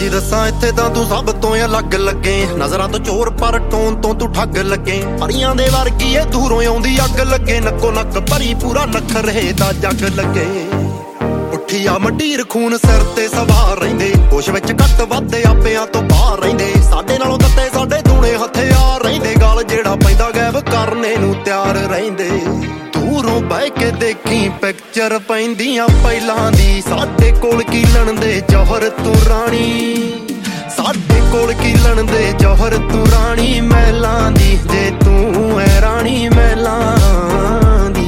ਸੱਚੀ ਦੱਸਾਂ ਇੱਥੇ ਤਾਂ ਤੂੰ ਸਭ ਤੋਂ ਅਲੱਗ ਲੱਗੇ। ਨਜ਼ਰਾਂ ਤੋਂ ਚੋਰ ਪਰ ਟੋਨ ਤੋਂ ਤੂੰ ਠੱਗ ਲੱਗੇ। ਪਰੀਆਂ ਦੇ ਵਰਗੀ ਏ ਦੂਰੋਂ ਆਉਂਦੀ ਅੱਗ ਲੱਗੇ। ਨੱਕੋ ਨੱਕ ਭਰੀ ਪੂਰਾ ਨਖਰੇ ਦਾ ਜੱਗ ਲੱਗੇ। ਉੱਠੀ ਆ ਮੰਡੀਰ ਖੂਨ ਸਿਰ ਤੇ ਸਵਾਰ ਰਹਿੰਦੇ। ਕੁਛ ਵਿੱਚ ਘੱਟ ਵੱਧ ਆਪਿਆਂ ਤੋਂ ਬਾਹਰ ਰਹਿੰਦੇ। ਸਾਡੇ ਨਾਲੋਂ ਦਿੱਤੇ ਸਾਡੇ ਦੂਣੇ ਹਥਿਆਰ ਰਹਿੰਦੇ। ਗਲ ਜਿਹੜਾ ਪੈਂਦਾ ਗਾਇਬ ਕਰਨੇ ਨੂੰ ਤਿਆਰ ਰਹਿੰਦੇ। ਦੂਰੋਂ ਬਹਿ ਕੇ ਦੇਖੀ ਪਿਕਚਰ ਪੈਂਦੀਆਂ ਪਹਿਲਾਂ ਦੀ। ਸਾਡੇ ਕੋਲ ਕੀਲਣ ਦੇ ਜੌਹਰ ਤੂੰ ਰਾਣੀ। ਸਾਡੇ ਕੋਲ ਕੀਲਣ ਦੇ ਜੌਹਰ ਤੂੰ ਰਾਣੀ ਮਹਿਲਾਂ ਦੀ। ਜੇ ਤੂੰ ਐ ਰਾਣੀ ਮਹਿਲਾਂ ਦੀ।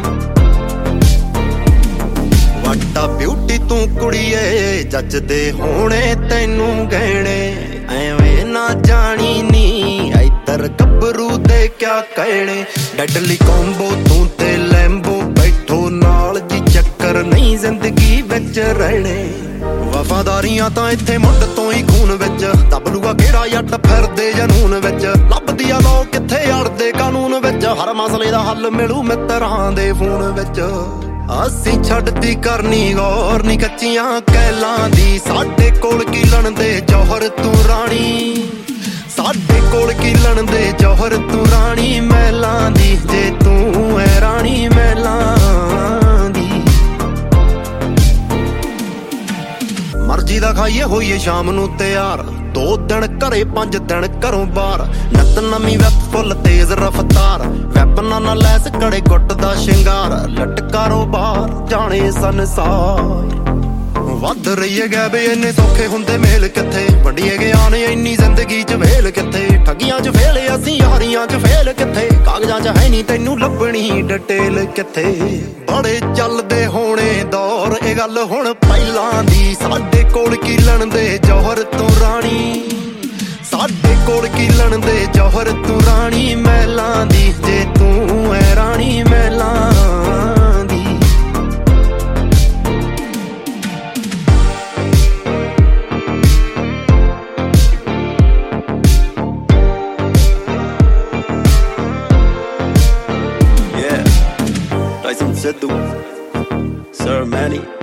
ਵੱਡਾ ਬਿਊਟੀ ਤੂੰ ਕੁੜੀਏ ਜੱਜਦੇ ਹੋਣੇ ਤੈਨੂੰ ਗਹਿਣੇ। ਐਵੇਂ ਨਾ ਜਾਣੀ ਨੀ ਇੱਧਰ ਗੱਭਰੂ ਦੇ ਕਿਆ ਕਹਿਣੇ। ਡੈਡਲੀ ਕੰਬੋ ਤੂੰ ਤੇ ਲੈਂਬੋ ਬੈਠੋ ਨਾਲ ਜੀ ਚੱਕਰ ਨਹੀਂ ਜ਼ਿੰਦਗੀ ਵਿੱਚ ਰਹਿਣੇ। ਵਫਾਦਾਰੀਆਂ ਤਾਂ ਇੱਥੇ ਮੁੱਢ ਤੋਂ ਹੀ ਖੂਨ ਵਿੱਚ। ਦੱਬ ਲੂਗਾ ਕਿਹੜਾ ਜੱਟ ਫਿਰਦੇ ਜਨੂਨ ਵਿੱਚ। ਲੱਭਦੀ ਆ ਲੋਕ ਕਿੱਥੇ ਅੜਦੇ ਕਾਨੂੰਨ ਵਿੱਚ। ਹਰ ਮਸਲੇ ਦਾ ਹੱਲ ਮਿਲੂ ਮਿੱਤਰਾਂ ਦੇ ਫੋਨ ਵਿੱਚ। ਅਸੀਂ ਛੱਡਦੀ ਕਰਨੀ ਗੌਰ ਨੀ ਕੱਚੀਆਂ ਕਹਿਲਾਂ ਦੀ। ਸਾਡੇ ਕੋਲ ਕੀਲਣ ਦੇ ਜੌਹਰ ਤੂੰ ਰਾਣੀ। ਸਾਡੇ ਕੋਲ ਕੀਲਣ ਦੇ ਜੌਹਰ ਤੂੰ ਰਾਣੀ ਮਹਿਲਾਂ ਦੀ। ਜੇ ਤੂੰ ਐ ਰਾਣੀ ਮਹਿਲਾਂ ਦੀ। ਮਰਜ਼ੀ ਦਾ ਖਾਈਏ ਹੋਈਏ ਸ਼ਾਮ ਨੂੰ ਤਿਆਰ। 2 ਦਿਨ ਘਰੇ 5 ਦਿਨ ਘਰੋਂ ਬਾਹਰ। ਨੱਤ ਨਵੀਂ ਵੈਪ ਫੁੱਲ ਤੇਜ਼ ਰਫ਼ਤਾਰ। ਵੈਪਨਾਂ ਨਾਲ ਲੈਸ ਕੜੇ ਗੁੱਟ ਦਾ ਸ਼ਿੰਗਾਰ। ਲਟ ਕਾਰੋਬਾਰ ਜਾਣੇ ਸੰਸਾਰ। ਵੱਧ ਰਹੀ ਹੈ ਗੈਬ ਇੰਨੇ ਸੌਖੇ ਹੁੰਦੇ ਮੇਲ ਕਿੱਥੇ। ਵੰਡੀਏ ਗਿਆਨ ਇੰਨੀ ਜ਼ਿੰਦਗੀ ਚ ਵੇਲ ਕਿੱਥੇ। ਠੱਗੀਆਂ ਚ ਫੇਲ ਅਸੀਂ ਯਾਰੀਆਂ ਚ ਫੇਲ ਕਿੱਥੇ। ਕਾਗਜ਼ਾਂ ਚ ਹੈ ਨਹੀਂ ਤੈਨੂੰ ਲੱਭਣੀ ਡਿਟੇਲ ਕਿੱਥੇ। ਬੜੇ ਚੱਲਦੇ ਹੋਣੇ ਦੌਰ ਇਹ ਗੱਲ ਹੁਣ ਪਹਿਲਾਂ ਦੀ। ਸਾਡੇ ਕੋਲ ਕੀਲਣ ਦੇ ਜੌਹਰ ਤੂੰ ਰਾਣੀ। ਸਾਡੇ ਕੋਲ ਕੀਲਣ ਦੇ ਜੌਹਰ ਤੂੰ ਰਾਣੀ ਮਹਿਲਾਂ ਦੀ। ਜੇ ਤੂੰ ਐ ਰਾਣੀ ਮਹਿਲਾਂ ਦੀ। Tyson Sidhu, Sir Manny.